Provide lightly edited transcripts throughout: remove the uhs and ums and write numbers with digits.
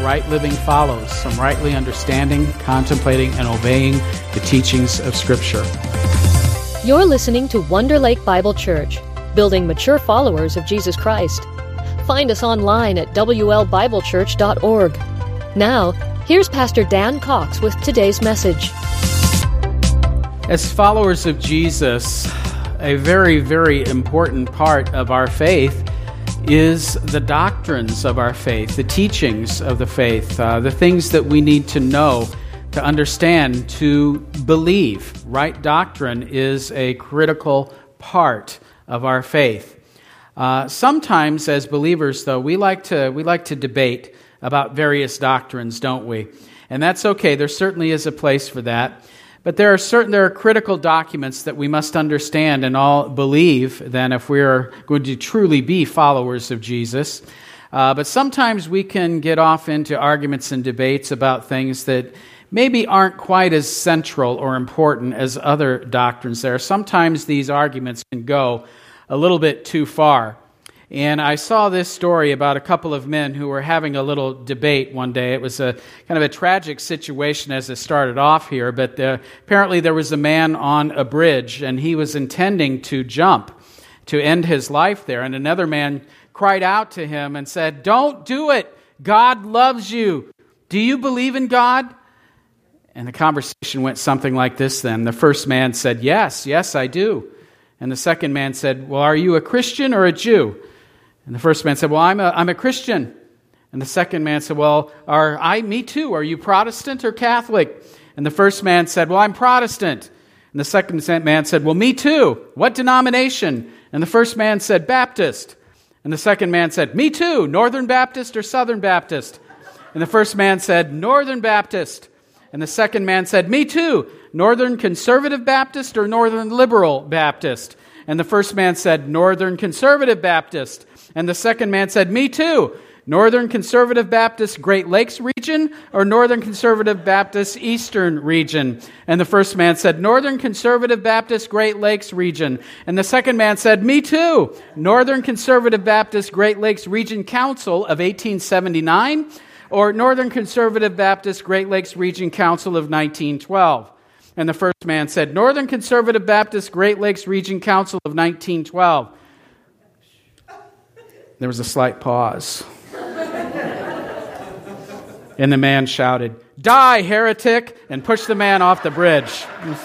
right living follows, from rightly understanding, contemplating, and obeying the teachings of Scripture. You're listening to Wonder Lake Bible Church, building mature followers of Jesus Christ. Find us online at WLBibleChurch.org. Now, here's Pastor Dan Cox with today's message. As followers of Jesus, a very, very important part of our faith is the doctrines of our faith, the teachings of the faith, the things that we need to know, to understand, to believe. Right doctrine is a critical part of our faith. Sometimes, as believers, though, we like to debate about various doctrines, don't we? And that's okay. There certainly is a place for that. But there are critical documents that we must understand and all believe then if we are going to truly be followers of Jesus. But sometimes we can get off into arguments and debates about things that maybe aren't quite as central or important as other doctrines there. Sometimes these arguments can go a little bit too far. And I saw this story about a couple of men who were having a little debate one day. It was a kind of a tragic situation as it started off here, but apparently there was a man on a bridge, and he was intending to jump to end his life there. And another man cried out to him and said, "Don't do it. God loves you. Do you believe in God?" And the conversation went something like this then. The first man said, yes, I do. And the second man said, "Well, are you a Christian or a Jew?" And the first man said, "Well, I'm a Christian." And the second man said, "Well, me too. Are you Protestant or Catholic?" And the first man said, "Well, I'm Protestant." And the second man said, "Well, me too. What denomination?" And the first man said, "Baptist." And the second man said, "Me too. Northern Baptist or Southern Baptist?" And the first man said, "Northern Baptist." And the second man said, "Me too. Northern Conservative Baptist or Northern Liberal Baptist?" And the first man said, "Northern Conservative Baptist." And the second man said, "Me too. Northern Conservative Baptist Great Lakes region or Northern Conservative Baptist Eastern region?" And the first man said, "Northern Conservative Baptist Great Lakes region." And the second man said, "Me too. Northern Conservative Baptist Great Lakes Region Council of 1879 or Northern Conservative Baptist Great Lakes Region Council of 1912. And the first man said, "Northern Conservative Baptist Great Lakes Region Council of 1912. There was a slight pause. And the man shouted, "Die, heretic!" and pushed the man off the bridge.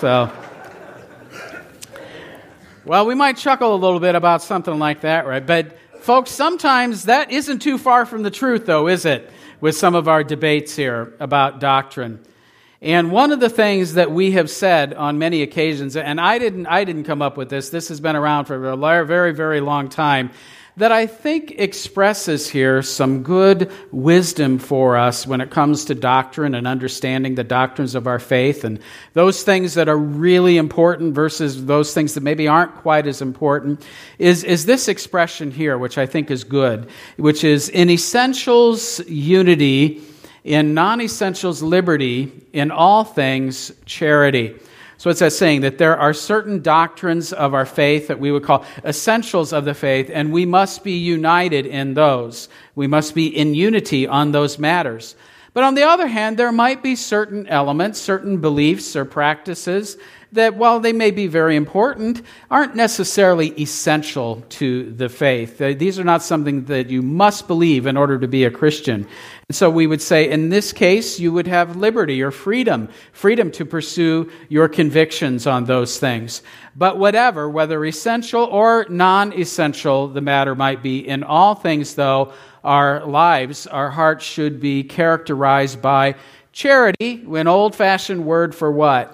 Well, we might chuckle a little bit about something like that, right? But folks, sometimes that isn't too far from the truth, though, is it? With some of our debates here about doctrine. And one of the things that we have said on many occasions, and I didn't come up with this. This has been around for a very, very long time, that I think expresses here some good wisdom for us when it comes to doctrine and understanding the doctrines of our faith and those things that are really important versus those things that maybe aren't quite as important, is this expression here, which I think is good, which is in essentials unity, in non-essentials liberty, in all things charity. So it's that saying that there are certain doctrines of our faith that we would call essentials of the faith, and we must be united in those. We must be in unity on those matters. But on the other hand, there might be certain elements, certain beliefs or practices that, while they may be very important, aren't necessarily essential to the faith. These are not something that you must believe in order to be a Christian. And so we would say, in this case, you would have liberty or freedom to pursue your convictions on those things. But whether essential or non-essential the matter might be, in all things, though, our lives, our hearts should be characterized by charity, an old-fashioned word for what?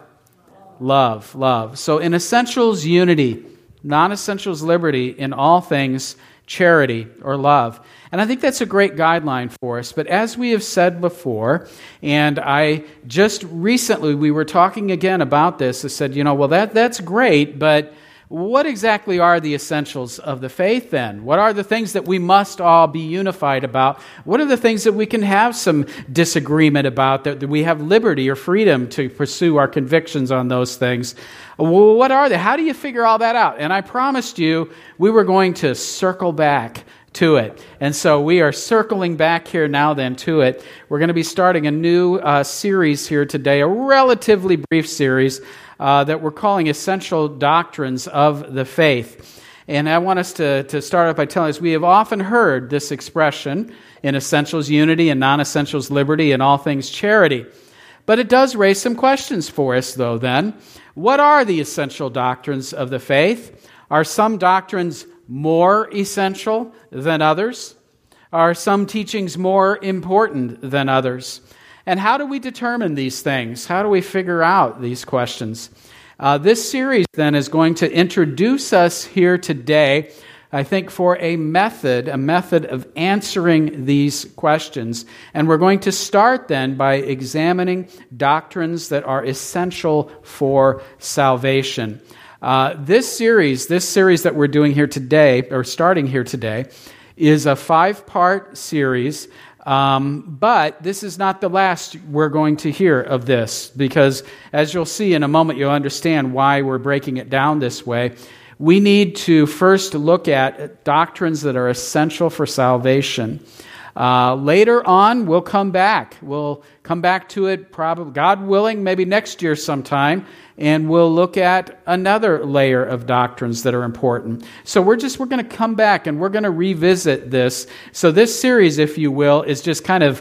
Love. So in essentials, unity. Non-essentials, liberty. In all things, charity or love. And I think that's a great guideline for us. But as we have said before, and I just recently, we were talking again about this. I said, that's great, but what exactly are the essentials of the faith then? What are the things that we must all be unified about? What are the things that we can have some disagreement about, that we have liberty or freedom to pursue our convictions on those things? Well, what are they? How do you figure all that out? And I promised you we were going to circle back to it. And so we are circling back here now then to it. We're going to be starting a new series here today, a relatively brief series that we're calling Essential Doctrines of the Faith. And I want us to start off by telling us we have often heard this expression, in essentials unity and non-essentials liberty, and all things charity. But it does raise some questions for us, though, then. What are the essential doctrines of the faith? Are some doctrines more essential than others? Are some teachings more important than others? And how do we determine these things? How do we figure out these questions? This series, then, is going to introduce us here today, I think, for a method of answering these questions. And we're going to start then by examining doctrines that are essential for salvation. This series that we're doing here today, or starting here today, is a 5-part series. But this is not the last we're going to hear of this, because as you'll see in a moment, you'll understand why we're breaking it down this way. We need to first look at doctrines that are essential for salvation. Later on, we'll come back. We'll come back to it, probably, God willing, maybe next year sometime, and we'll look at another layer of doctrines that are important. So we're going to come back and we're going to revisit this. So this series, if you will, is just kind of,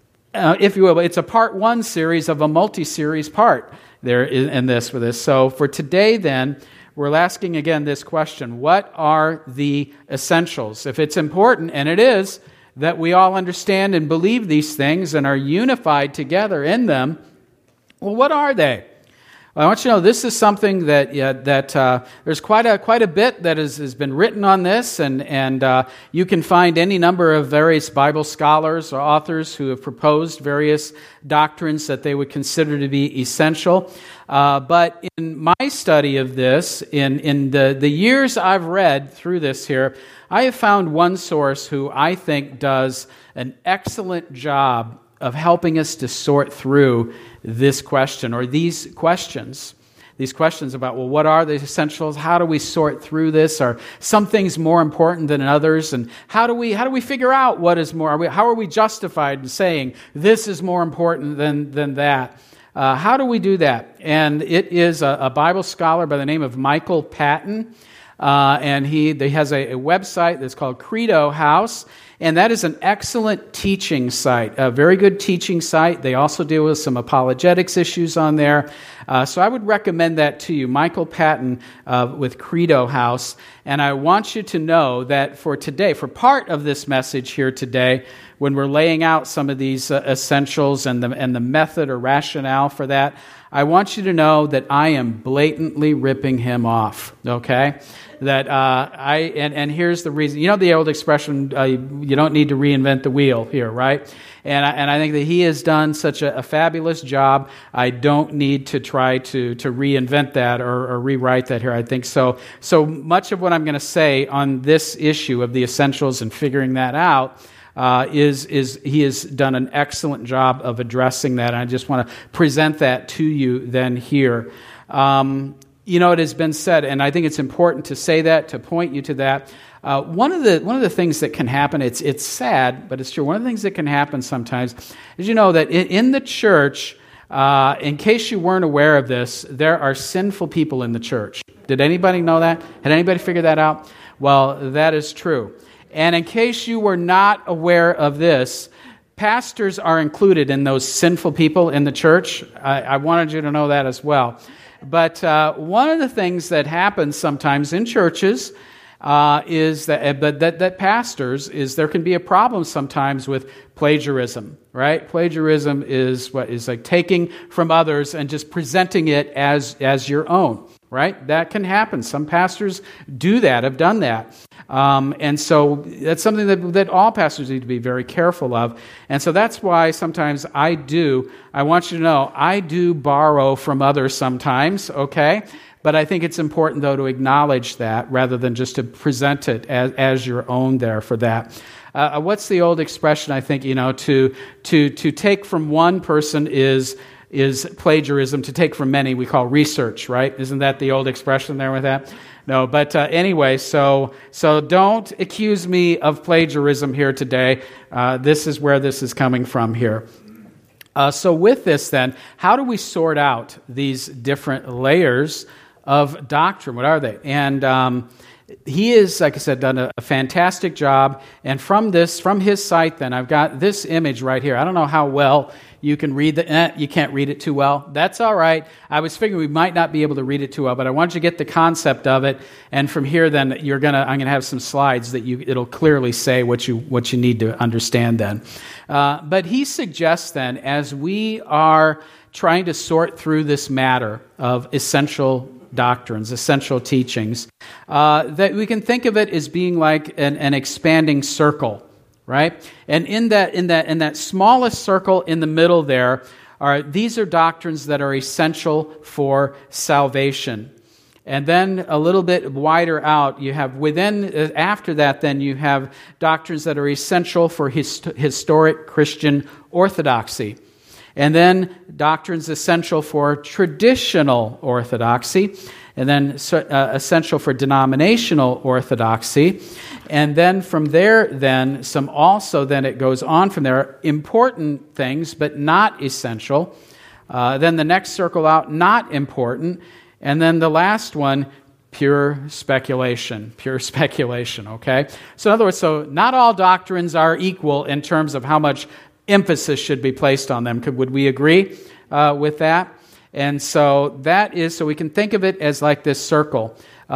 it's a part 1 series of a multi-series part there in this for this. So for today, then, we're asking again this question: what are the essentials? If it's important, and it is, that we all understand and believe these things and are unified together in them, well, what are they? Well, I want you to know this is something that there's quite a bit that has been written on this, and you can find any number of various Bible scholars or authors who have proposed various doctrines that they would consider to be essential. But in my study of this, in the years I've read through this here, I have found one source who I think does an excellent job of helping us to sort through this question, or these questions about, well, what are the essentials? How do we sort through this? Are some things more important than others? And how do we figure out what is more? How are we justified in saying this is more important than that? How do we do that? And it is a Bible scholar by the name of Michael Patton, and he has a website that's called Credo House. And that is an excellent teaching site, a very good teaching site. They also deal with some apologetics issues on there. So I would recommend that to you, Michael Patton with Credo House. And I want you to know that for today, for part of this message here today, when we're laying out some of these essentials and the method or rationale for that, I want you to know that I am blatantly ripping him off, okay? That and here's the reason. You know the old expression, you don't need to reinvent the wheel here, right? And I think that he has done such a fabulous job. I don't need to try to reinvent that or rewrite that here. I think so much of what I'm going to say on this issue of the essentials and figuring that out is he has done an excellent job of addressing that. And I just want to present that to you then here. You know, it has been said, and I think it's important to say that, to point you to that. One of the things that can happen, it's sad, but it's true. One of the things that can happen sometimes is, you know, that in the church, in case you weren't aware of this, there are sinful people in the church. Did anybody know that? Had anybody figured that out? Well, that is true. And in case you were not aware of this, pastors are included in those sinful people in the church. I wanted you to know that as well. But one of the things that happens sometimes in churches is that pastors is there can be a problem sometimes with plagiarism, right? Plagiarism is what is like taking from others and just presenting it as your own, right? That can happen. Some pastors do that, have done that. And so that's something that all pastors need to be very careful of. And so that's why sometimes I want you to know, I do borrow from others sometimes, okay? But I think it's important, though, to acknowledge that rather than just to present it as your own there for that. What's the old expression, I think, you know, to take from one person is plagiarism. To take from many we call research, right? Isn't that the old expression there with that? No, but anyway, so don't accuse me of plagiarism here today. This is where this is coming from here. So with this then, how do we sort out these different layers of doctrine? What are they? And he is, like I said, done a fantastic job. And from his site then, I've got this image right here. I don't know how well you can read you can't read it too well. That's all right. I was figuring we might not be able to read it too well, but I want you to get the concept of it. And from here then, I'm gonna have some slides that it'll clearly say what you need to understand then. But he suggests then, as we are trying to sort through this matter of essential doctrines, essential teachings, that we can think of it as being like an expanding circle, right? And in that smallest circle in the middle there these are doctrines that are essential for salvation. And then a little bit wider out, you have after that, then you have doctrines that are essential for historic Christian orthodoxy. And then doctrines essential for traditional orthodoxy, and then essential for denominational orthodoxy. And then from there, then it goes on from there, important things, but not essential. Then the next circle out, not important. And then the last one, pure speculation, okay? So in other words, not all doctrines are equal in terms of how much emphasis should be placed on them. Would we agree with that? And so we can think of it as like this circle.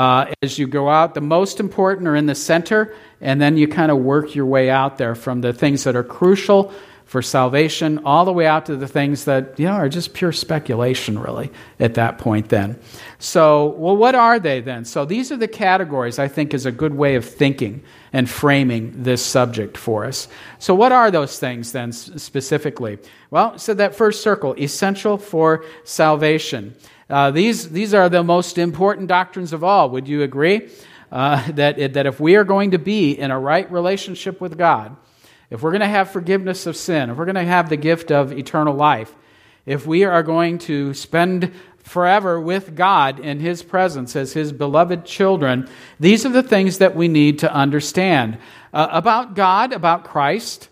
As you go out, the most important are in the center, and then you kind of work your way out there from the things that are crucial for salvation all the way out to the things that are just pure speculation, really, at that point then. So, what are they then? So these are the categories I think is a good way of thinking and framing this subject for us. So what are those things then specifically? Well, so that first circle, essential for salvation. These are the most important doctrines of all. Would you agree? That if we are going to be in a right relationship with God, if we're going to have forgiveness of sin, if we're going to have the gift of eternal life, if we are going to spend forever with God in His presence as His beloved children, these are the things that we need to understand about God, about Christ,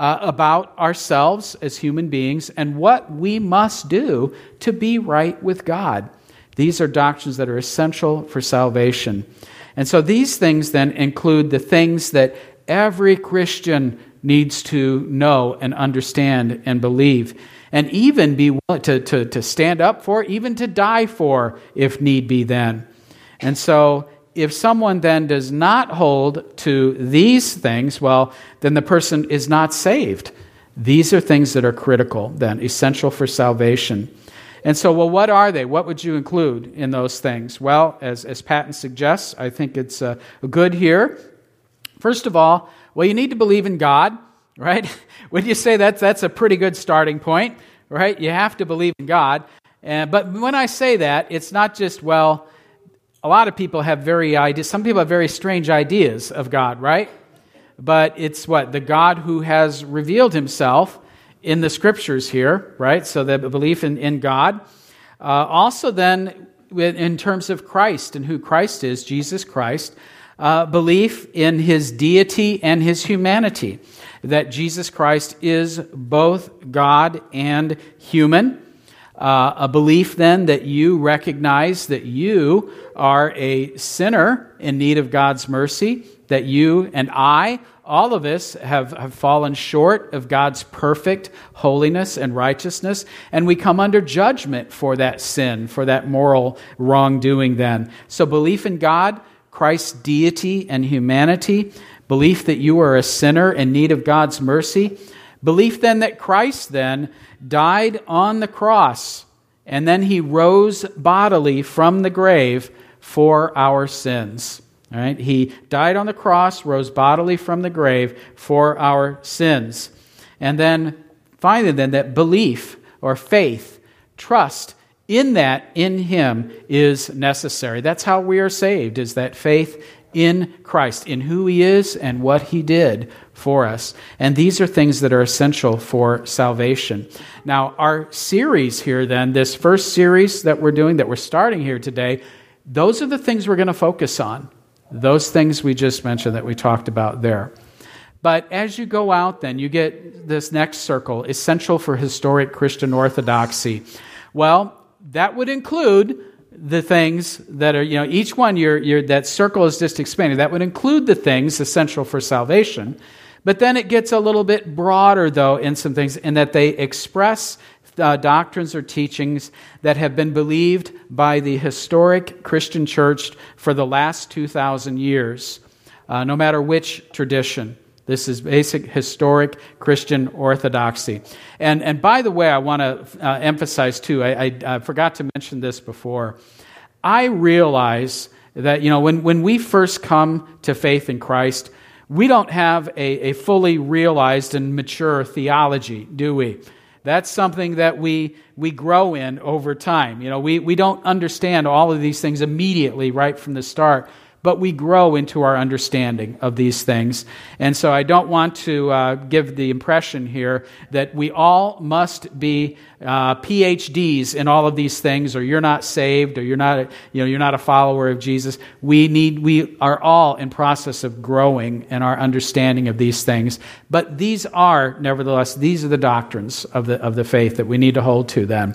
about ourselves as human beings, and what we must do to be right with God. These are doctrines that are essential for salvation. And so these things then include the things that every Christian needs to know and understand and believe, and even be willing to stand up for, even to die for, if need be then. And so if someone then does not hold to these things, well, then the person is not saved. These are things that are critical then, essential for salvation. And so, what are they? What would you include in those things? Well, as Patton suggests, I think it's good here. First of all, you need to believe in God, right? Would you say that's a pretty good starting point, right? You have to believe in God. But when I say that, it's not just, a lot of people have some people have very strange ideas of God, right? But it's the God who has revealed Himself in the Scriptures here, right? So the belief in God. Also then, in terms of Christ and who Christ is, Jesus Christ, belief in His deity and His humanity, that Jesus Christ is both God and human. A belief then that you recognize that you are a sinner in need of God's mercy, that you and I, all of us, have fallen short of God's perfect holiness and righteousness, and we come under judgment for that sin, for that moral wrongdoing then. So belief in God, Christ's deity and humanity, belief that you are a sinner in need of God's mercy, belief then that Christ then died on the cross and then He rose bodily from the grave for our sins. All right? He died on the cross, rose bodily from the grave for our sins. And then finally then that belief or faith, trust in Him is necessary. That's how we are saved, is that faith in Christ, in who He is and what He did for us. And these are things that are essential for salvation. Now, our series here then, this first series that we're doing, that we're starting here today, those are the things we're going to focus on. Those things we just mentioned that we talked about there. But as you go out then, you get this next circle, essential for historic Christian orthodoxy. Well, that would include the things that are, each one, that circle is just expanding. That would include the things essential for salvation. But then it gets a little bit broader, though, in some things, in that they express doctrines or teachings that have been believed by the historic Christian church for the last 2,000 years, no matter which tradition. This is basic historic Christian orthodoxy. And by the way, I want to emphasize too, I forgot to mention this before. I realize that, when we first come to faith in Christ, we don't have a fully realized and mature theology, do we? That's something that we grow in over time. We don't understand all of these things immediately right from the start, but we grow into our understanding of these things. And so I don't want to give the impression here that we all must be PhDs in all of these things, or you're not saved, or you're not a follower of Jesus. We are all in process of growing in our understanding of these things. But these are, nevertheless, these are the doctrines of the faith that we need to hold to then.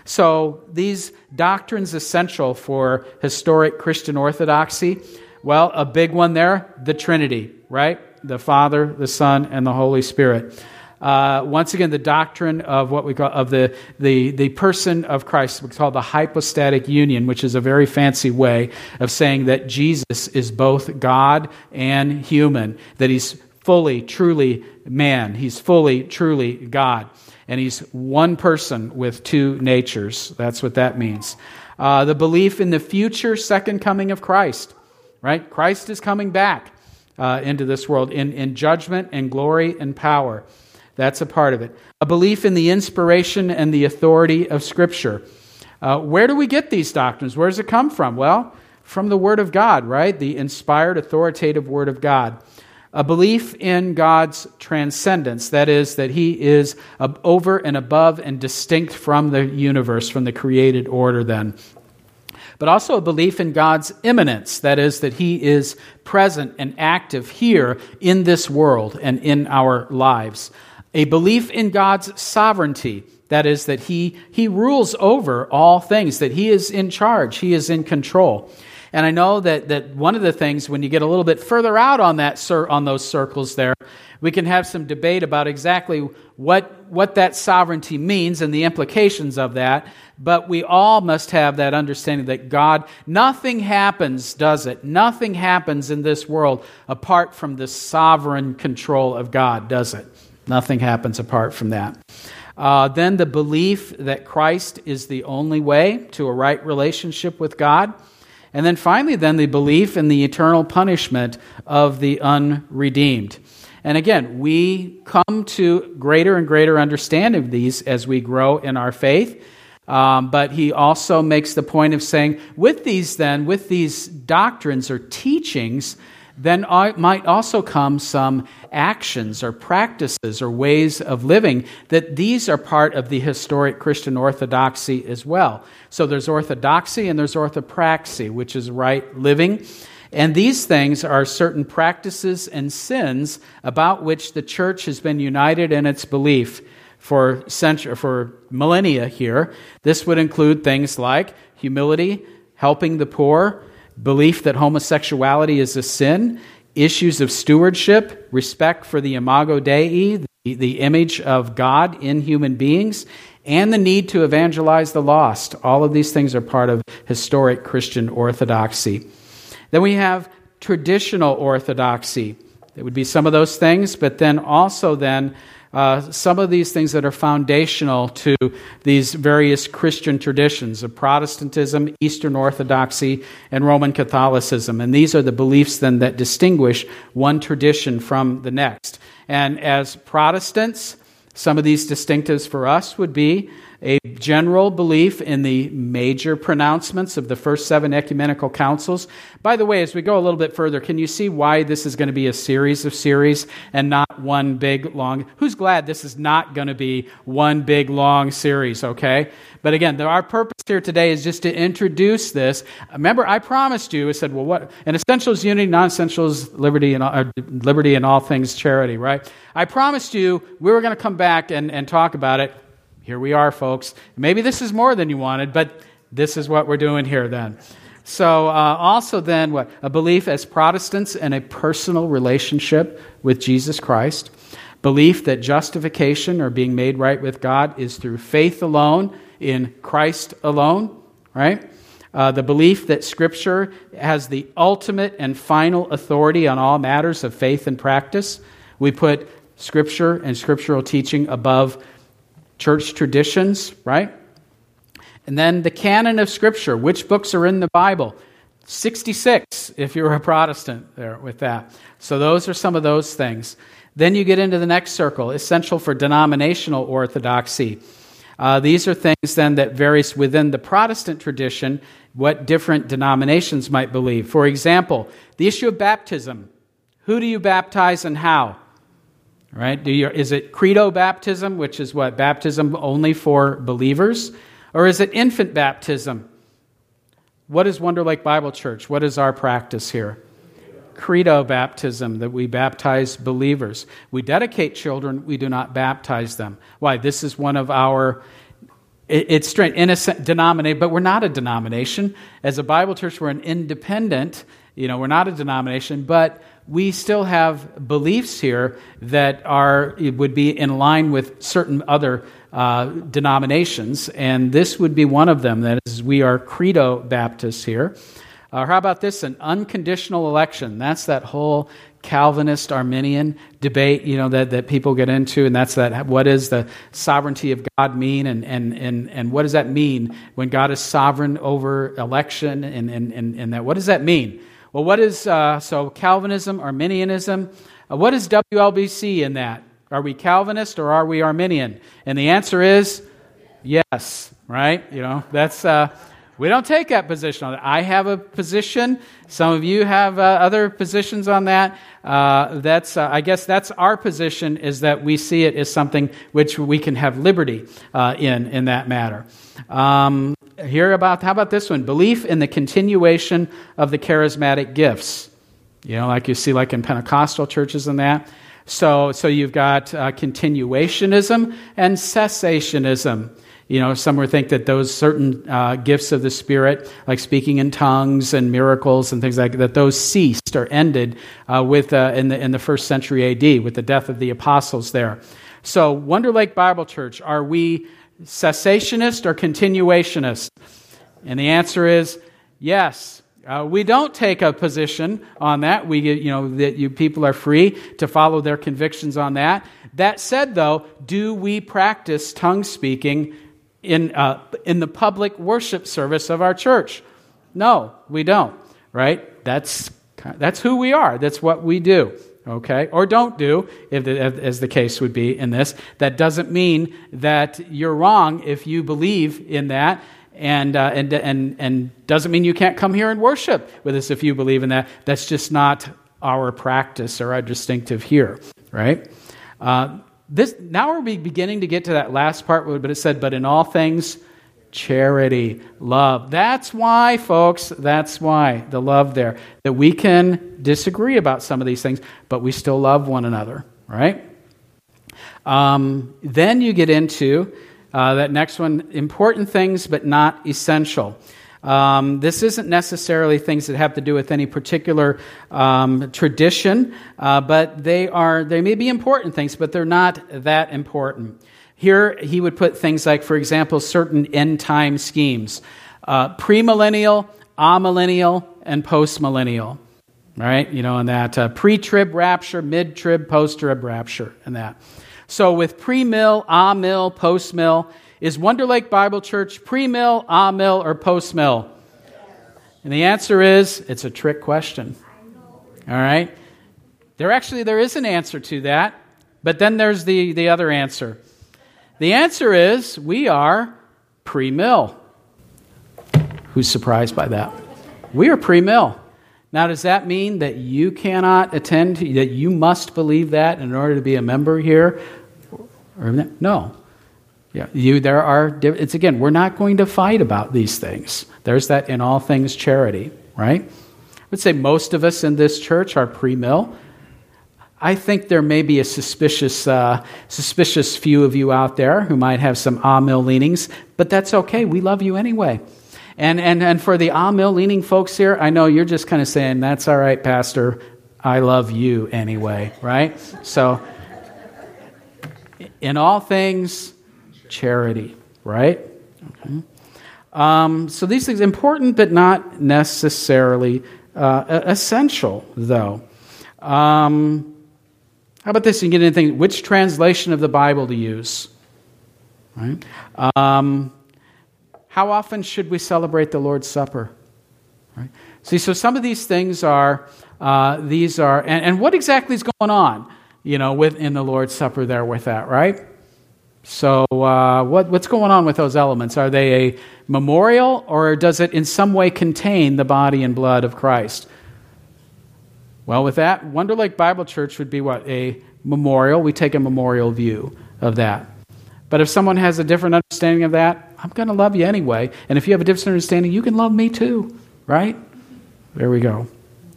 So these doctrines essential for historic Christian orthodoxy, well, a big one there, the Trinity, right? The Father, the Son, and the Holy Spirit. Once again, the doctrine of what we call of the person of Christ, we call the hypostatic union, which is a very fancy way of saying that Jesus is both God and human, that he's fully, truly man, he's fully, truly God. And he's one person with two natures. That's what that means. The belief in the future second coming of Christ, right? Christ is coming back into this world in judgment and glory and power. That's a part of it. A belief in the inspiration and the authority of Scripture. Where do we get these doctrines? Where does it come from? Well, from the Word of God, right? The inspired, authoritative Word of God. A belief in God's transcendence, that is, that He is over and above and distinct from the universe, from the created order then. But also a belief in God's immanence, that is, that He is present and active here in this world and in our lives. A belief in God's sovereignty, that is, that He rules over all things, that He is in charge, He is in control. And I know that one of the things, when you get a little bit further out on those circles there, we can have some debate about exactly what that sovereignty means and the implications of that. But we all must have that understanding that God, nothing happens, does it? Nothing happens in this world apart from the sovereign control of God, does it? Nothing happens apart from that. Then the belief that Christ is the only way to a right relationship with God. And then finally, then the belief in the eternal punishment of the unredeemed. And again, we come to greater and greater understanding of these as we grow in our faith. But he also makes the point of saying, with these doctrines or teachings, then might also come some actions or practices or ways of living that these are part of the historic Christian orthodoxy as well. So there's orthodoxy and there's orthopraxy, which is right living. And these things are certain practices and sins about which the church has been united in its belief for millennia here. This would include things like humility, helping the poor, belief that homosexuality is a sin, issues of stewardship, respect for the imago Dei, the image of God in human beings, and the need to evangelize the lost. All of these things are part of historic Christian orthodoxy. Then we have traditional orthodoxy. It would be some of those things, but then also some of these things that are foundational to these various Christian traditions of Protestantism, Eastern Orthodoxy, and Roman Catholicism. And these are the beliefs then that distinguish one tradition from the next. And as Protestants, some of these distinctives for us would be a general belief in the major pronouncements of the first 7 ecumenical councils. By the way, as we go a little bit further, can you see why this is going to be a series of series and not one big, long... Who's glad this is not going to be one big, long series, okay? But again, our purpose here today is just to introduce this. Remember, I promised you, I said, well, what? An essential is unity, non-essential is liberty and all things charity, right? I promised you we were going to come back and talk about it. Here we are, folks. Maybe this is more than you wanted, but this is what we're doing here then. So also then, what? A belief as Protestants in a personal relationship with Jesus Christ. Belief that justification or being made right with God is through faith alone, in Christ alone, right? The belief that Scripture has the ultimate and final authority on all matters of faith and practice. We put Scripture and scriptural teaching above church traditions, right? And then the canon of Scripture. Which books are in the Bible? 66, if you're a Protestant there with that. So those are some of those things. Then you get into the next circle, essential for denominational orthodoxy. These are things then that varies within the Protestant tradition, what different denominations might believe. For example, the issue of baptism. Who do you baptize and how? Right? Is it credo baptism, which is what? Baptism only for believers? Or is it infant baptism? What is Wonder Lake Bible Church? What is our practice here? Credo baptism, that we baptize believers. We dedicate children, we do not baptize them. Why? This is one of our, it's strange, innocent denomination, but we're not a denomination. As a Bible church, we're an independent, we're not a denomination, but we still have beliefs here that would be in line with certain other denominations, and this would be one of them. That is, we are Credo Baptists here. How about this? An unconditional election. That's that whole Calvinist Arminian debate, that people get into, and that's that. What does the sovereignty of God mean, and what does that mean when God is sovereign over election, and that? What does that mean? Well, what is so Calvinism, Arminianism? What is WLBC in that? Are we Calvinist or are we Arminian? And the answer is yes. Right? That's. We don't take that position on it. I have a position. Some of you have other positions on that. I guess that's our position, is that we see it as something which we can have liberty in that matter. How about this one? Belief in the continuation of the charismatic gifts. Like you see like in Pentecostal churches and that. So you've got continuationism and cessationism. Some would think that those certain gifts of the Spirit, like speaking in tongues and miracles and things like that, those ceased or ended in the first century A.D. with the death of the apostles there. So, Wonder Lake Bible Church, are we cessationist or continuationist? And the answer is yes. We don't take a position on that. People are free to follow their convictions on that. That said, though, do we practice tongue speaking in the public worship service of our church? No, we don't. Right? That's who we are. That's what we do. Okay, or don't do, as the case would be in this. That doesn't mean that you're wrong if you believe in that. And doesn't mean you can't come here and worship with us if you believe in that. That's just not our practice or our distinctive here, right? Now we're beginning to get to that last part, but it said, but in all things, charity, love. That's why, folks, the love there. That we can disagree about some of these things, but we still love one another, right? Then you get into that next one, important things but not essential. This isn't necessarily things that have to do with any particular tradition, but they may be important things, but they're not that important. Here he would put things like, for example, certain end-time schemes, premillennial, amillennial, and postmillennial. Right? And that pre-trib rapture, mid-trib, post-trib rapture, and that. So with pre-mill, a-mill, post-mill, is Wonder Lake Bible Church pre-mill, a-mill, or post-mill? And the answer is, it's a trick question. All right? There is an answer to that, but then there's the other answer. The answer is we are pre-mill. Who's surprised by that? We are pre-mill. Now, does that mean that you cannot attend, that you must believe that in order to be a member here? No. Yeah, it's again, we're not going to fight about these things. There's that in all things charity, right? I would say most of us in this church are pre-mill. I think there may be a suspicious few of you out there who might have some ah-mill leanings, but that's okay. We love you anyway. And for the ah-mill leaning folks here, I know you're just kind of saying, that's all right, Pastor. I love you anyway, right? So, in all things, charity, right? Okay. So these things are important, but not necessarily essential, though. How about this? You get anything? Which translation of the Bible to use? Right? How often should we celebrate the Lord's Supper? Right? See, so some of these things are, and what exactly is going on, within the Lord's Supper there with that, right? So what's going on with those elements? Are they a memorial, or does it in some way contain the body and blood of Christ? Well, with that, Wonder Lake Bible Church would be what? A memorial. We take a memorial view of that. But if someone has a different understanding of that, I'm going to love you anyway. And if you have a different understanding, you can love me too, right? There we go.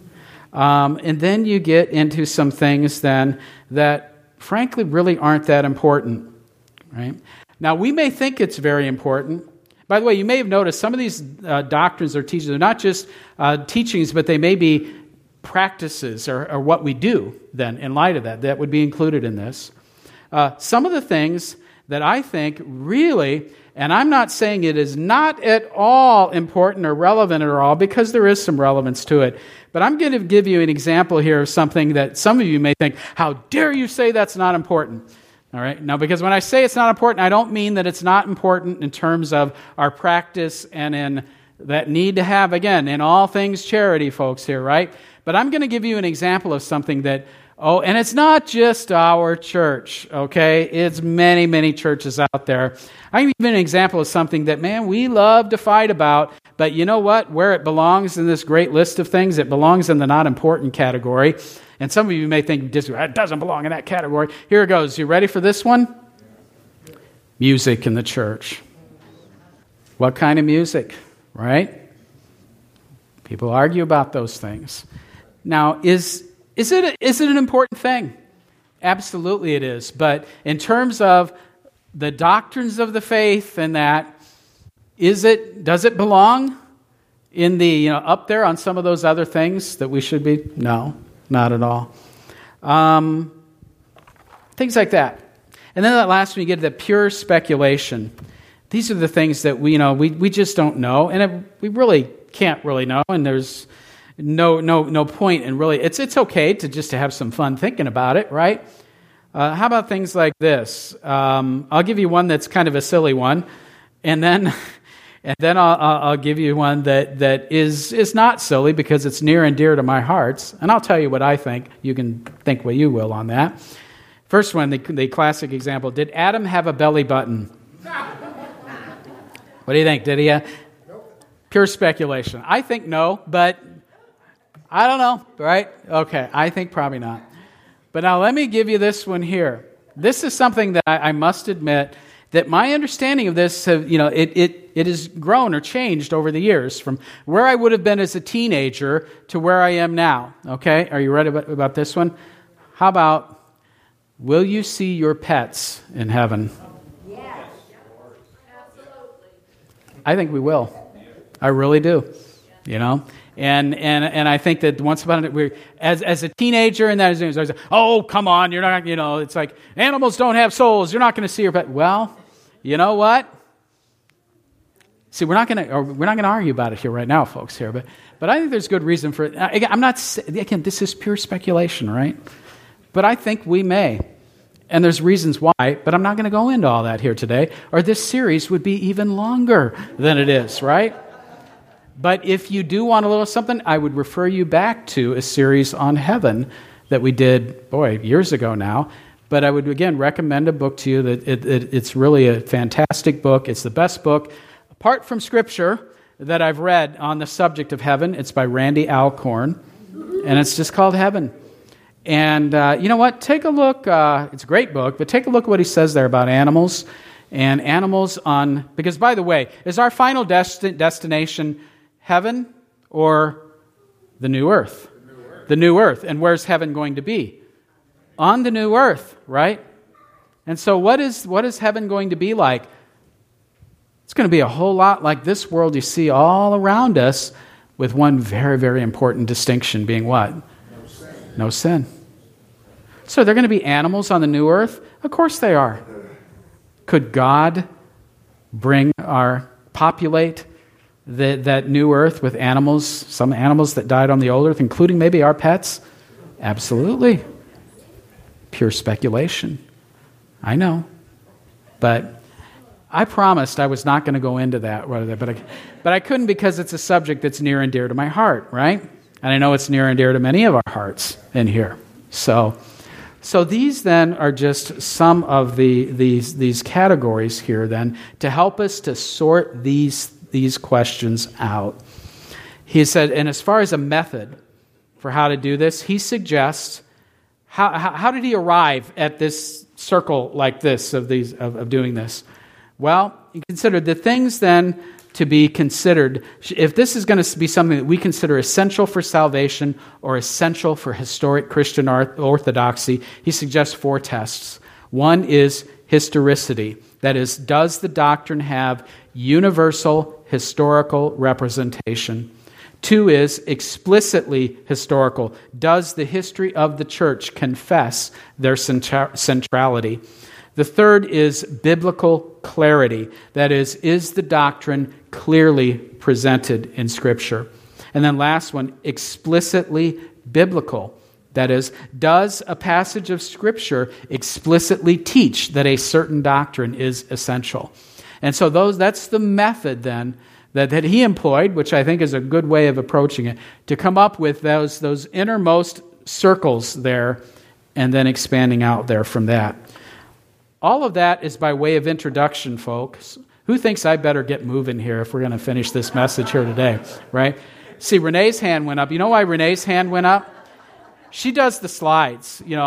And then you get into some things then that frankly really aren't that important, right? Now, we may think it's very important. By the way, you may have noticed some of these doctrines or teachings are not just teachings, but they may be practices or what we do then in light of that would be included in this. Some of the things that I think really, and I'm not saying it is not at all important or relevant at all, because there is some relevance to it, but I'm going to give you an example here of something that some of you may think, how dare you say that's not important? All right. Now, because when I say it's not important, I don't mean that it's not important in terms of our practice and in that need to have, again, in all things charity, folks here, right? But I'm going to give you an example of something that, and it's not just our church, okay? It's many, many churches out there. I can give you an example of something that, man, we love to fight about, but you know what? Where it belongs in this great list of things, it belongs in the not important category. And some of you may think, it doesn't belong in that category. Here it goes. You ready for this one? Music in the church. What kind of music, right? People argue about those things. Now, is it an important thing? Absolutely it is. But in terms of the doctrines of the faith and that, does it belong in the, up there on some of those other things that we should be? No, not at all. Things like that. And then that last one, you get to the pure speculation. These are the things that we just don't know, and we really can't really know, and there's no point in really. It's okay to have some fun thinking about it, right? How about things like this? I'll give you one that's kind of a silly one, and then I'll give you one that is not silly because it's near and dear to my heart, and I'll tell you what I think. You can think what you will on that. First one, the classic example: did Adam have a belly button? What do you think? Did he? Nope. Pure speculation. I think no, but I don't know, right? Okay, I think probably not. But now let me give you this one here. This is something that I must admit that my understanding of this, it has grown or changed over the years from where I would have been as a teenager to where I am now. Okay, are you ready about this one? How about, will you see your pets in heaven? I think we will. I really do. And I think that once upon a time, as a teenager, and that is, I was like, oh, come on, you're not, it's like animals don't have souls. You're not going to see your pet. Well, you know what? See, we're not going to argue about it here right now, folks. Here, but I think there's good reason for it. Again, this is pure speculation, right? But I think we may. And there's reasons why, but I'm not going to go into all that here today, or this series would be even longer than it is, right? But if you do want a little something, I would refer you back to a series on heaven that we did, years ago now. But I would, again, recommend a book to you that it's really a fantastic book. It's the best book, apart from Scripture, that I've read on the subject of heaven. It's by Randy Alcorn, and it's just called Heaven. And you know what? Take a look. It's a great book, but take a look at what he says there about animals and animals on... Because, by the way, is our final destination heaven or the new earth? The new earth. And where's heaven going to be? On the new earth, right? And so what is heaven going to be like? It's going to be a whole lot like this world you see all around us, with one very, very important distinction being what? No sin. No sin. So they're going to be animals on the new earth? Of course they are. Could God populate that new earth with animals, some animals that died on the old earth, including maybe our pets? Absolutely. Pure speculation. I know. But I promised I was not going to go into that, but I couldn't, because it's a subject that's near and dear to my heart, right? And I know it's near and dear to many of our hearts in here. So these then are just some of these categories here then to help us to sort these questions out. He said, and as far as a method for how to do this, he suggests, how did he arrive at this circle like this of doing this? Well, he considered the things then to be considered. If this is going to be something that we consider essential for salvation or essential for historic Christian orthodoxy, he suggests 4 tests. One is historicity. That is, does the doctrine have universal historical representation? 2 is explicitly historical. Does the history of the church confess their centrality? The 3rd is biblical clarity. That is the doctrine clearly presented in Scripture? And then last one, explicitly biblical. That is, does a passage of Scripture explicitly teach that a certain doctrine is essential? And so that's the method then that he employed, which I think is a good way of approaching it, to come up with those innermost circles there and then expanding out there from that. All of that is by way of introduction, folks. Who thinks I better get moving here if we're going to finish this message here today, right? See, Renee's hand went up. You know why Renee's hand went up? She does the slides. You know,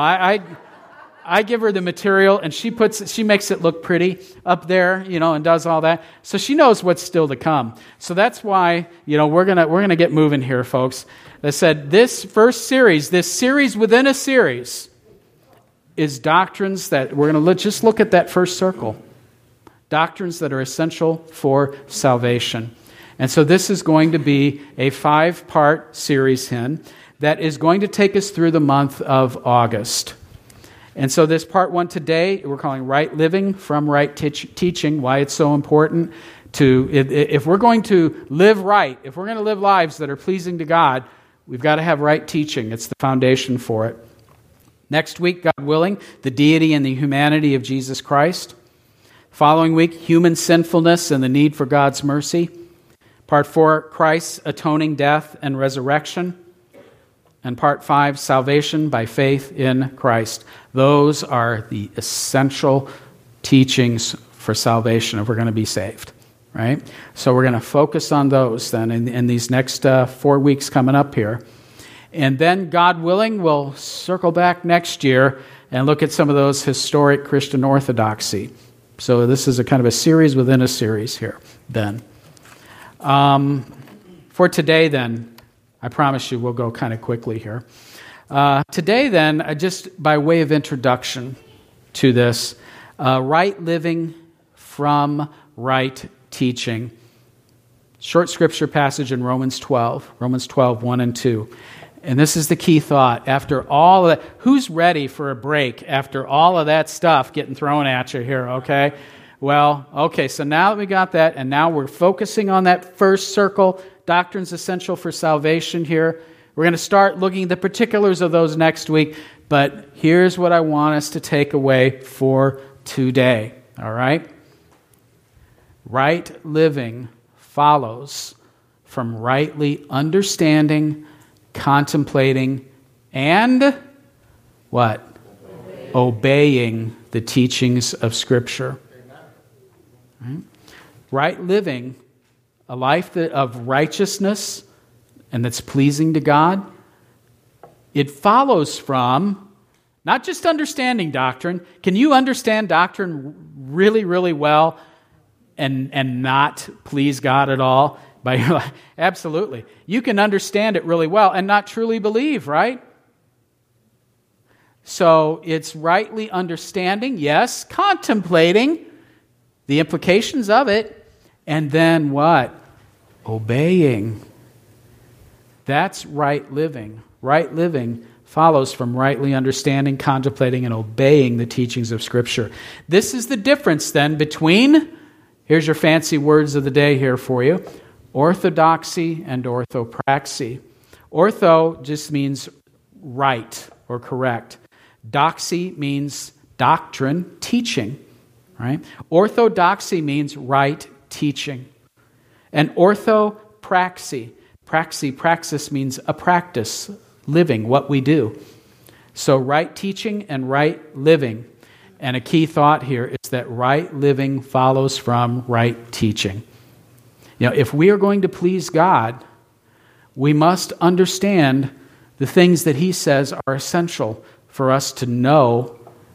I give her the material, and she makes it look pretty up there, you know, and does all that. So she knows what's still to come. So that's why, you know, we're gonna get moving here, folks. I said this first series, this series within a series, is doctrines that we're going to just look at that first circle. Doctrines that are essential for salvation. And so this is going to be a 5-part series that is going to take us through the month of August. And so this part 1 today, we're calling Right Living from Right Teaching, why it's so important if we're going to live right, if we're going to live lives that are pleasing to God, we've got to have right teaching. It's the foundation for it. Next week, God willing, the deity and the humanity of Jesus Christ. Following week, human sinfulness and the need for God's mercy. Part 4, Christ's atoning death and resurrection. And Part 5, salvation by faith in Christ. Those are the essential teachings for salvation if we're going to be saved, right? So we're going to focus on those then in these next 4 weeks coming up here. And then, God willing, we'll circle back next year and look at some of those historic Christian orthodoxy. So this is a kind of a series within a series here then. For today then, I promise you we'll go kind of quickly here. Today then, just by way of introduction to this, right living from right teaching. Short scripture passage in Romans 12, 1 and 2. And this is the key thought. After all of that, who's ready for a break after all of that stuff getting thrown at you here, okay? Well, okay, so now that we got that, and now we're focusing on that first circle, doctrines essential for salvation here. We're going to start looking at the particulars of those next week, but here's what I want us to take away for today, all right? Right living follows from rightly understanding, contemplating, and what? obeying the teachings of Scripture. Right living, a life of righteousness and that's pleasing to God, it follows from not just understanding doctrine. Can you understand doctrine really, really well and not please God at all? Absolutely. You can understand it really well and not truly believe, right? So it's rightly understanding, yes, contemplating the implications of it, and then what? Obeying. That's right living. Right living follows from rightly understanding, contemplating, and obeying the teachings of Scripture. This is the difference then between, here's your fancy words of the day here for you, orthodoxy and orthopraxy. Ortho just means right or correct. Doxy means doctrine, teaching. Right? Orthodoxy means right teaching. And orthopraxy, praxis means a practice, living, what we do. So right teaching and right living. And a key thought here is that right living follows from right teaching. If we are going to please God, we must understand the things that He says are essential for us to know,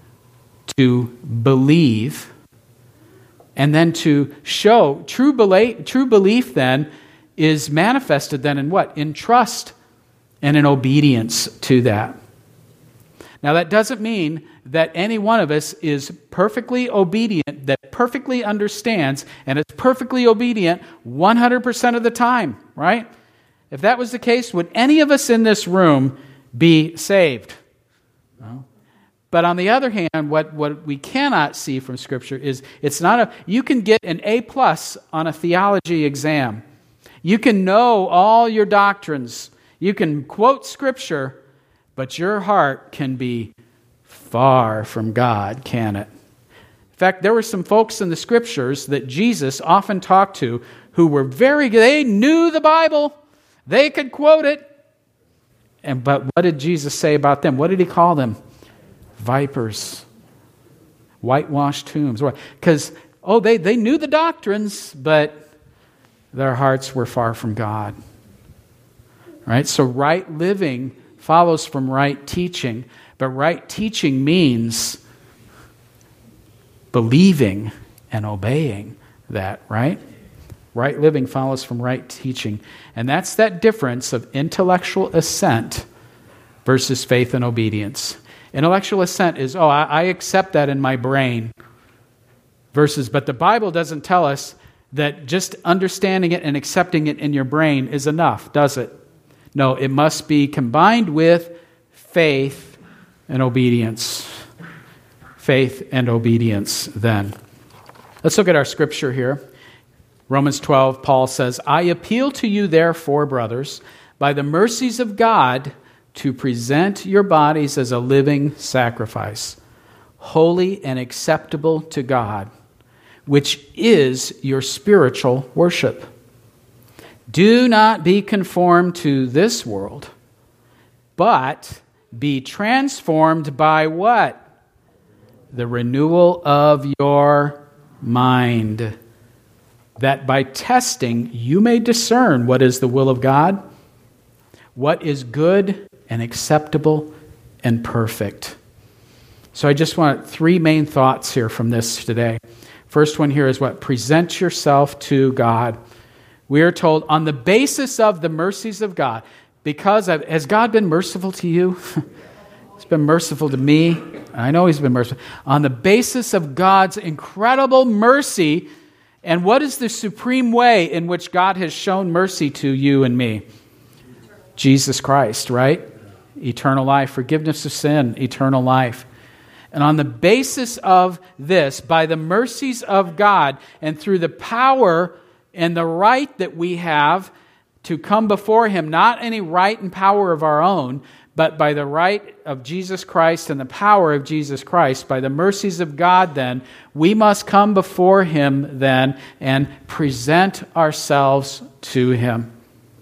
to believe, and then to show. True belief then is manifested then in what? In trust and in obedience to that. Now that doesn't mean that any one of us is perfectly obedient, that perfectly understands, and is perfectly obedient 100% of the time, right? If that was the case, would any of us in this room be saved? No. But on the other hand, what we cannot see from Scripture is you can get an A+ on a theology exam. You can know all your doctrines. You can quote Scripture, but your heart can be far from God, can it? In fact, there were some folks in the Scriptures that Jesus often talked to who were they knew the Bible. They could quote it. But what did Jesus say about them? What did He call them? Vipers, whitewashed tombs. Because, they knew the doctrines, but their hearts were far from God. Right? So right living follows from right teaching, but right teaching means believing and obeying that, right? Right living follows from right teaching. And that's that difference of intellectual assent versus faith and obedience. Intellectual assent is, I accept that in my brain. But the Bible doesn't tell us that just understanding it and accepting it in your brain is enough, does it? No, it must be combined with faith and obedience. Faith and obedience then. Let's look at our scripture here. Romans 12, Paul says, I appeal to you therefore, brothers, by the mercies of God, to present your bodies as a living sacrifice, holy and acceptable to God, which is your spiritual worship. Do not be conformed to this world, but be transformed by what? The renewal of your mind, that by testing you may discern what is the will of God, what is good and acceptable and perfect. So I just want 3 main thoughts here from this today. First one here is what? Present yourself to God. We are told on the basis of the mercies of God, has God been merciful to you? He's been merciful to me. I know He's been merciful. On the basis of God's incredible mercy, and what is the supreme way in which God has shown mercy to you and me? Jesus Christ, right? Eternal life, forgiveness of sin, eternal life. And on the basis of this, by the mercies of God, and through the power and the right that we have to come before Him, not any right and power of our own, but by the right of Jesus Christ and the power of Jesus Christ, by the mercies of God then, we must come before Him then and present ourselves to Him.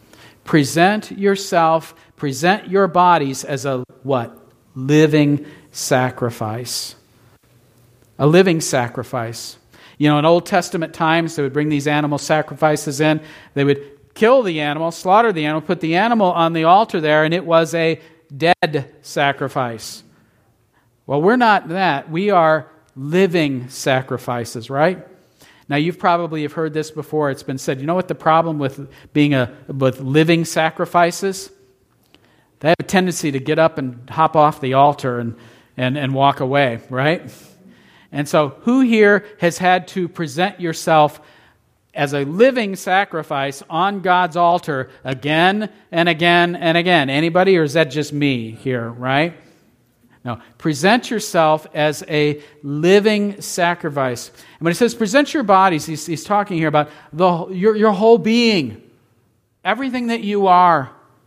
Present your bodies as a what? Living sacrifice. A living sacrifice. You know, in Old Testament times, they would bring these animal sacrifices in. They would kill the animal, slaughter the animal, put the animal on the altar there, and it was a dead sacrifice. Well, we're not that. We are living sacrifices, right? Now, you've probably have heard this before. It's been said, you know what the problem with with living sacrifices? They have a tendency to get up and hop off the altar and walk away, right? And so, who here has had to present yourself as a living sacrifice on God's altar again and again and again? Anybody, or is that just me here, right? No. Present yourself as a living sacrifice. And when he says present your bodies, he's talking here about your whole being, everything that you are.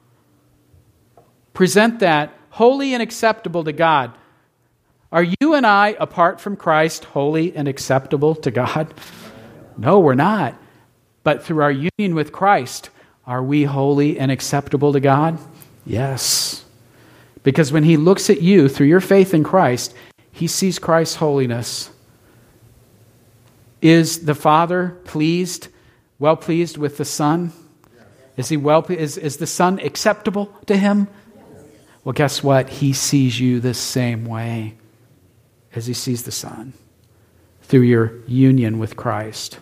Present that holy and acceptable to God. Are you and I, apart from Christ, holy and acceptable to God? No, we're not. But through our union with Christ, are we holy and acceptable to God? Yes. Because when he looks at you through your faith in Christ, he sees Christ's holiness. Is the Father well pleased with the Son? Is is the Son acceptable to him? Well, guess what? He sees you the same way as he sees the Son, through your union with Christ.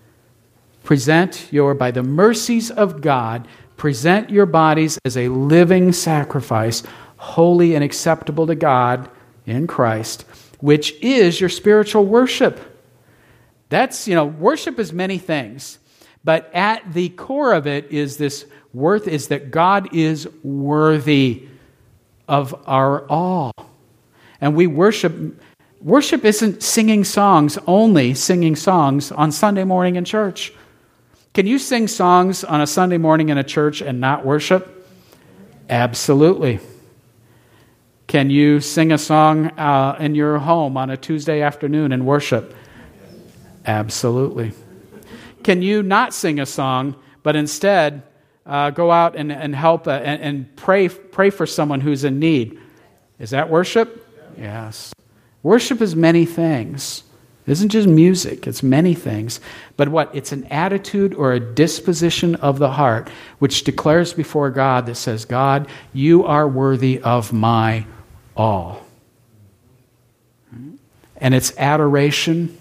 By the mercies of God, present your bodies as a living sacrifice, holy and acceptable to God in Christ, which is your spiritual worship. That's, worship is many things, but at the core of it is that God is worthy of our all. And we worship isn't singing songs on Sunday morning in church. Can you sing songs on a Sunday morning in a church and not worship? Absolutely. Can you sing a song in your home on a Tuesday afternoon and worship? Absolutely. Can you not sing a song, but instead go out and help and pray for someone who's in need? Is that worship? Yes. Worship is many things. It isn't just music, it's many things. But what? It's an attitude or a disposition of the heart which declares before God that says, God, you are worthy of my all. And it's adoration,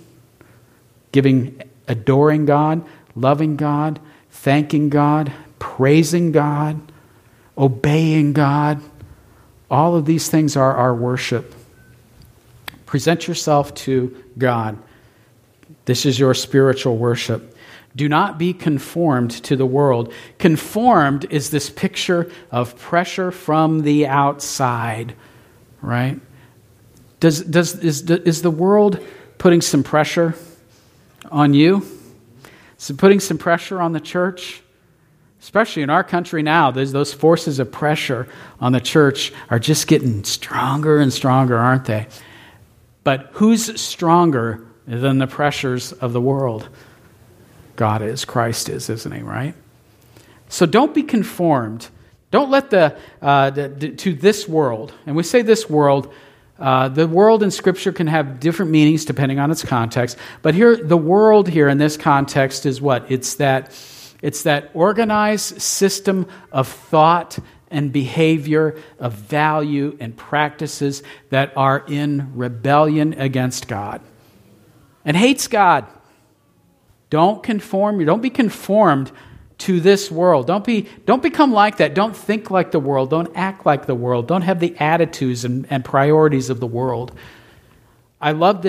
adoring God, loving God, thanking God, praising God, obeying God. All of these things are our worship. Present yourself to God. This is your spiritual worship. Do not be conformed to the world. Conformed is this picture of pressure from the outside, right? Is the world putting some pressure on you? Is it putting some pressure on the church? Especially in our country now, those forces of pressure on the church are just getting stronger and stronger, aren't they? But who's stronger than the pressures of the world? God is, Christ is, isn't he, right? So don't be conformed. Don't let to this world, and we say this world, the world in Scripture can have different meanings depending on its context, but here, the world here in this context is what? It's that organized system of thought and behavior, of value and practices that are in rebellion against God and hates God. Don't be conformed to this world. Don't become like that. Don't think like the world. Don't act like the world. Don't have the attitudes and priorities of the world. I love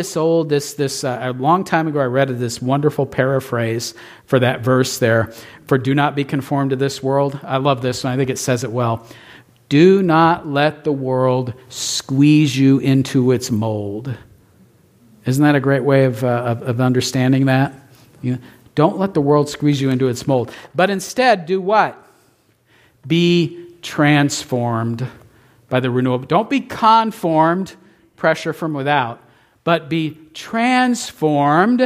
a long time ago I read this wonderful paraphrase for that verse there, for do not be conformed to this world. I love this one. I think it says it well. Do not let the world squeeze you into its mold. Isn't that a great way of understanding that? Don't let the world squeeze you into its mold. But instead, do what? Be transformed by the renewal. Don't be conformed, pressure from without. But be transformed,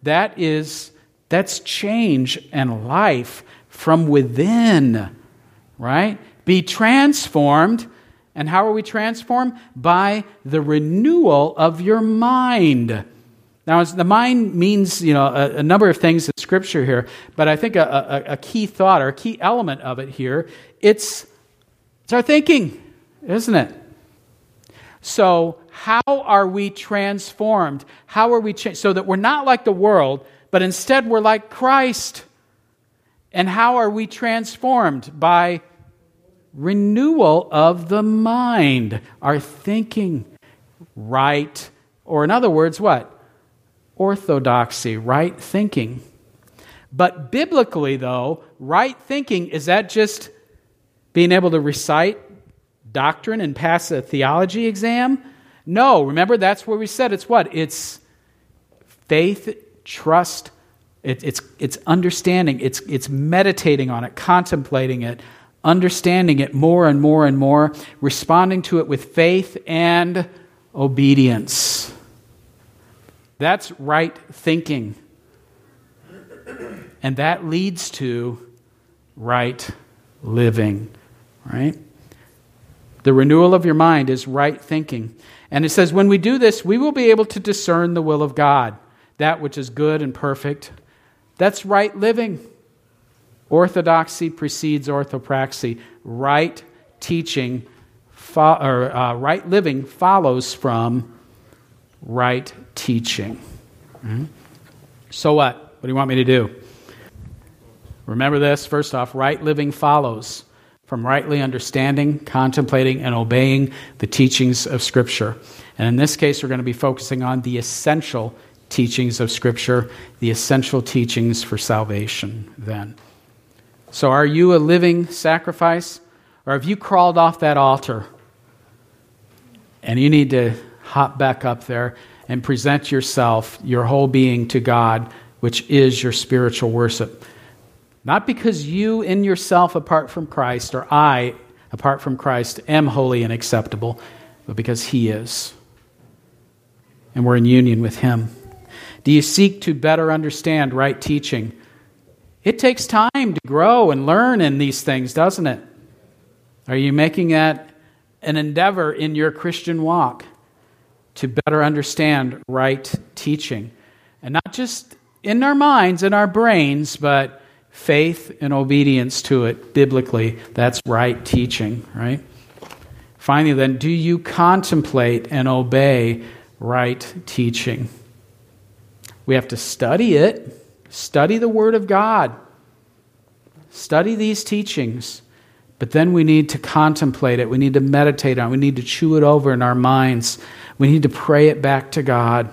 that's change and life from within, right? Be transformed And how are we transformed? By the renewal of your mind. Now, the mind means, a number of things in Scripture here, but I think a key thought or a key element of it here, it's our thinking, isn't it? So, how are we transformed? How are we changed? So that we're not like the world, but instead we're like Christ. And how are we transformed? By renewal of the mind. Our thinking, right, or in other words, what? Orthodoxy, right thinking. But biblically, though, right thinking, is that just being able to recite doctrine and pass a theology exam? No, remember, that's where we said it's what? It's faith, trust, it's understanding, it's meditating on it, contemplating it, understanding it more and more and more, responding to it with faith and obedience. That's right thinking. And that leads to right living, right? The renewal of your mind is right thinking. And it says, when we do this, we will be able to discern the will of God, that which is good and perfect. That's right living. Orthodoxy precedes orthopraxy. Right teaching, right living follows from right teaching. Mm-hmm. So what? What do you want me to do? Remember this. First off, right living follows from rightly understanding, contemplating, and obeying the teachings of Scripture. And in this case, we're going to be focusing on the essential teachings of Scripture, the essential teachings for salvation then. So are you a living sacrifice? Or have you crawled off that altar and you need to hop back up there and present yourself, your whole being to God, which is your spiritual worship? Not because you in yourself apart from Christ, or I apart from Christ am holy and acceptable, but because He is. And we're in union with Him. Do you seek to better understand right teaching? It takes time to grow and learn in these things, doesn't it? Are you making that an endeavor in your Christian walk to better understand right teaching? And not just in our minds and our brains, but faith and obedience to it biblically. That's right teaching, right? Finally, then, do you contemplate and obey right teaching? We have to study it. Study the Word of God. Study these teachings. But then we need to contemplate it. We need to meditate on it. We need to chew it over in our minds. We need to pray it back to God.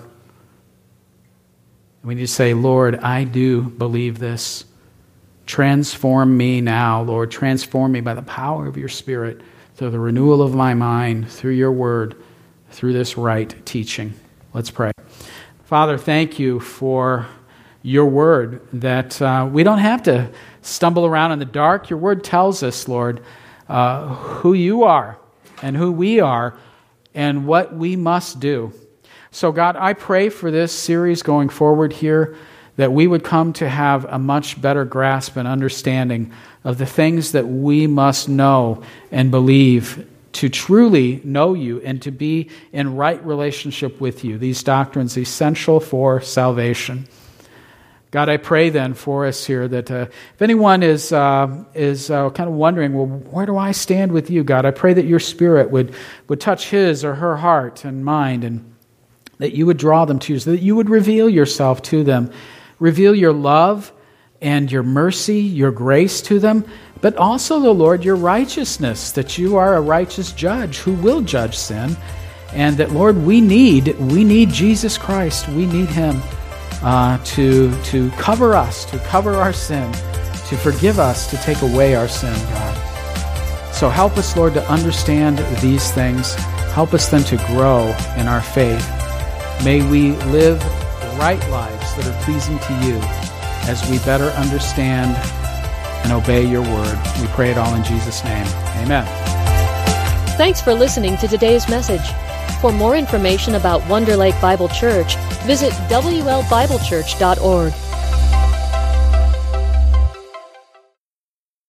We need to say, Lord, I do believe this. Transform me now, Lord. Transform me by the power of your Spirit, through the renewal of my mind, through your word, through this right teaching. Let's pray. Father, thank you for your word, that we don't have to stumble around in the dark. Your word tells us, Lord, who you are and who we are and what we must do. So God, I pray for this series going forward here, that we would come to have a much better grasp and understanding of the things that we must know and believe to truly know you and to be in right relationship with you. These doctrines essential for salvation. God, I pray then for us here that if anyone is kind of wondering, well, where do I stand with you, God? I pray that your Spirit would touch his or her heart and mind, and that you would draw them to you, so that you would reveal yourself to them. Reveal your love and your mercy, your grace to them, but also, the Lord, your righteousness, that you are a righteous judge who will judge sin, and that, Lord, we need Jesus Christ. We need him to cover us, to cover our sin, to forgive us, to take away our sin, God. So help us, Lord, to understand these things. Help us then to grow in our faith. May we live right lives that are pleasing to you as we better understand and obey your word. We pray it all in Jesus' name. Amen. Thanks for listening to today's message. For more information about Wonder Lake Bible Church, visit WLBibleChurch.org.